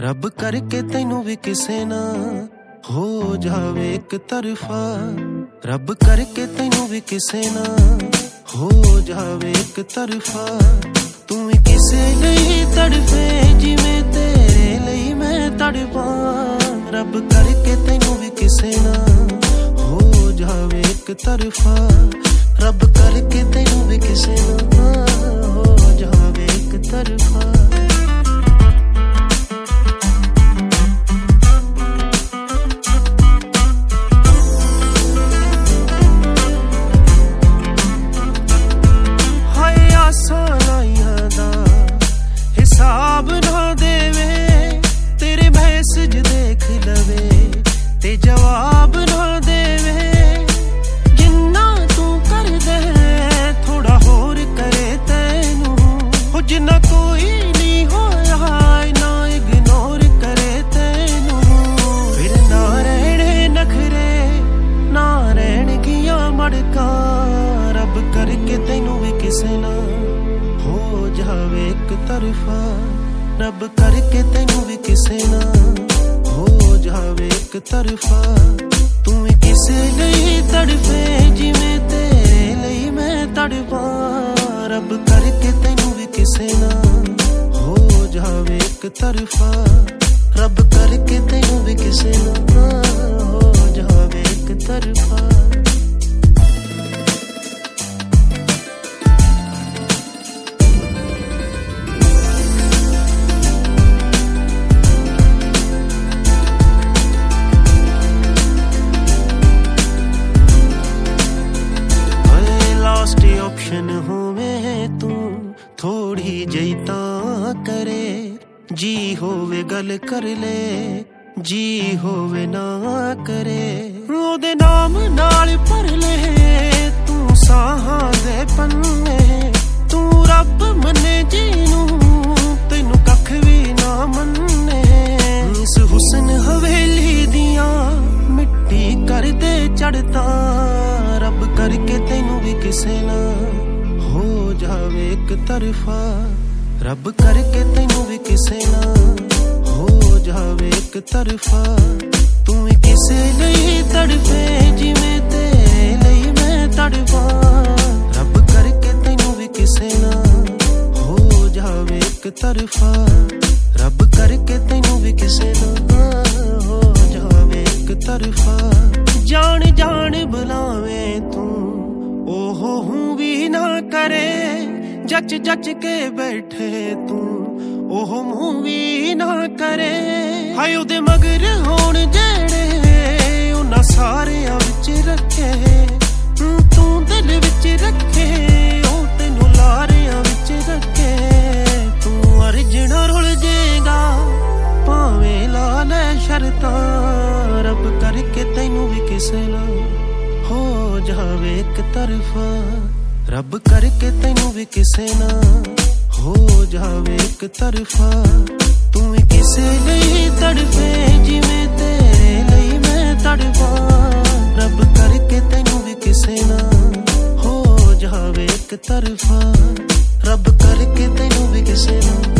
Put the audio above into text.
ਰੱਬ ਕਰਕੇ ਤੈਨੂੰ ਵੀ ਕਿਸੇ ਨਾ ਹੋ ਜਾਵੇ ਇੱਕ ਤਰਫਾ। ਰੱਬ ਕਰਕੇ ਤੈਨੂੰ ਵੀ ਕਿਸੇ ਨਾ ਹੋ ਜਾਵੇ ਇੱਕ ਤਰਫਾ। ਤੂੰ ਵੀ ਕਿਸੇ ਲਈ ਤੜਫੇ ਜਿਵੇਂ ਤੇਰੇ ਲਈ ਮੈਂ ਤੜਪਾਂ। ਰੱਬ ਕਰਕੇ ਤੈਨੂੰ ਵੀ ਕਿਸੇ ਨਾ ਹੋ ਜਾਵੇ ਇੱਕ ਤਰਫਾ। ਰੱਬ ਕਰਕੇ ਤੈਨੂੰ ਵੀ ਕਿਸੇ ਨਾ ਹੋ ਜਾਵੇ ਇੱਕ ਤਰਫਾ। ਹਿਸਾਬ ਨਾ ਦੇਵੇ ਤੇਰੇ ਮੈਸੇਜ ਦੇਖ ਲਵੇ ਤੇ ਜਵਾਬ ਨਾ ਦੇਵੇ। ਜਿੰਨਾ ਤੂੰ ਕਰਦੇ ਥੋੜਾ ਹੋਰ ਕਰੇ ਤੈਨੂੰ ਹੋ ਜਿੰਨਾ ਕੋਈ ਨਹੀਂ ਹੋਇਆ ਨਾ ਇਗਨੋਰ ਕਰੇ ਤੈਨੂੰ। ਫਿਰ ਨਾ ਰਹਿਣੇ ਨਖਰੇ ਨਾ ਰਹਿਣਗੀਆਂ ਮੜਕਾਂ। ਰੱਬ ਕਰਕੇ ਤੈਨੂੰ ਵੀ ਕਿਸੇ ਨਾ ਹੋ ਜਾਵੇ ਇੱਕ ਤਰਫਾ। ਰੱਬ ਕਰਕੇ ਤੈਨੂੰ ਵੀ ਕਿਸੇ ਨਾ ਹੋ ਜਾਵੇ ਇੱਕ ਤਰਫਾ। ਤੂੰ ਵੀ ਕਿਸੇ ਲਈ ਤੜਫੇ ਜਿਵੇਂ ਤੇਰੇ ਲਈ ਮੈਂ ਤੜਪਾਂ। ਰੱਬ ਕਰਕੇ ਤੈਨੂੰ ਵੀ ਕਿਸੇ ਨਾ ਹੋ ਜਾਵੇ ਇੱਕ ਤਰਫਾ। ਰੱਬ ਕਰਕੇ ਤੈਨੂੰ ਵੀ ਕਿਸੇ ਨਾ ਹੋ ਜਾਵੇ ਇੱਕ ਤਰਫਾ। ਆਪਸ਼ਨ ਹੋਵੇ ਤੂੰ ਥੋੜੀ ਜਿਹੀ ਤਾਂ ਕਰੇ। ਜੀ ਹੋਵੇ ਗੱਲ ਕਰ ਲੈ ਜੀ ਹੋਵੇ ਨਾ ਕਰੇ। ਉਹਦੇ ਨਾਮ ਨਾਲ ਭਰ ਲੈ ਤੂੰ ਸਾਹਾਂ ਦੇ ਪੰਨੇ। ਤੂੰ ਰੱਬ ਮੰਨੇ ਜਿਹਨੂੰ ਤੈਨੂੰ ਕੱਖ ਵੀ ਨਾ ਮੰਨੇ। ਇਸ ਹੁਸਨ ਹਵੇਲੀ ਦੀਆਂ ਮਿੱਟੀ ਕਰਦੇ ਚੜ੍ਹਦਾ। ਰੱਬ ਕਰਕੇ ਤੈਨੂੰ ਵੀ ਕਿਸੇ ਨਾ ਹੋ ਜਾਵੇ ਇੱਕ ਤਰਫਾ। ਰੱਬ ਕਰਕੇ ਤੈਨੂੰ ਵੀ ਕਿਸੇ ਨਾ ਹੋ ਜਾਵੇ ਇੱਕ ਤਰਫਾ। ਤੂੰ ਵੀ ਕਿਸੇ ਲਈ ਤੜਫੇ ਜਿਵੇਂ ਤੇਰੇ ਲਈ ਮੈਂ ਤੜਪਾਂ। ਰੱਬ ਕਰਕੇ ਤੈਨੂੰ ਵੀ ਕਿਸੇ ਨਾ ਹੋ ਜਾਵੇ ਇੱਕ ਤਰਫਾ। ਰੱਬ ਕਰਕੇ ਤੈਨੂੰ ਵੀ ਕਿਸੇ ਨਾ ਹੋ ਜਾਵੇ ਇੱਕ ਤਰਫਾ। ਜਾਣ ਜਾਣ ਬੁਲਾਵੇਂ ਤੂੰ ਉਹ ਹੂੰ ਵੀ ਨਾ ਕਰੇ। ਜੱਚ ਜੱਚ ਕੇ ਬੈਠੇ ਤੂੰ ਉਹ ਮੂੰਹ ਵੀ ਨਾ ਕਰੇ। ਹਾਏ ਉਹਦੇ ਮਗਰ ਹੋਣ ਜਿਹੜੇ ਉਹਨਾਂ ਸਾਰਿਆਂ ਵਿੱਚ ਰੱਖੇ। ਤੂੰ ਦਿਲ ਵਿੱਚ ਰੱਖੇ ਉਹ ਤੈਨੂੰ ਲਾਰਿਆਂ ਵਿੱਚ ਰੱਖੇ। ਤੂੰ ਅਰਜਣਾ ਰੁਲ ਜੇਗਾ ਭਾਵੇਂ ਲਾ ਲੈ ਸ਼ਰਤਾਂ। ਰੱਬ ਕਰਕੇ ਤੈਨੂੰ ਵੀ ਕਿਸੇ ਨਾ ਹੋ ਜਾਵੇ ਇੱਕ ਤਰਫਾ। ਰੱਬ ਕਰਕੇ ਤੈਨੂੰ ਵੀ ਕਿਸੇ ਨਾ ਹੋ ਜਾਵੇ ਇੱਕ ਤਰਫਾ। ਤੂੰ ਵੀ ਕਿਸੇ ਲਈ ਤੜਫੇ ਜਿਵੇਂ ਤੇਰੇ ਲਈ ਮੈਂ ਤੜਪਾਂ। ਰੱਬ ਕਰਕੇ ਤੈਨੂੰ ਵੀ ਕਿਸੇ ਨਾ ਹੋ ਜਾਵੇ ਇੱਕ ਤਰਫਾ। ਰੱਬ ਕਰਕੇ ਤੈਨੂੰ ਵੀ ਕਿਸੇ ਨਾ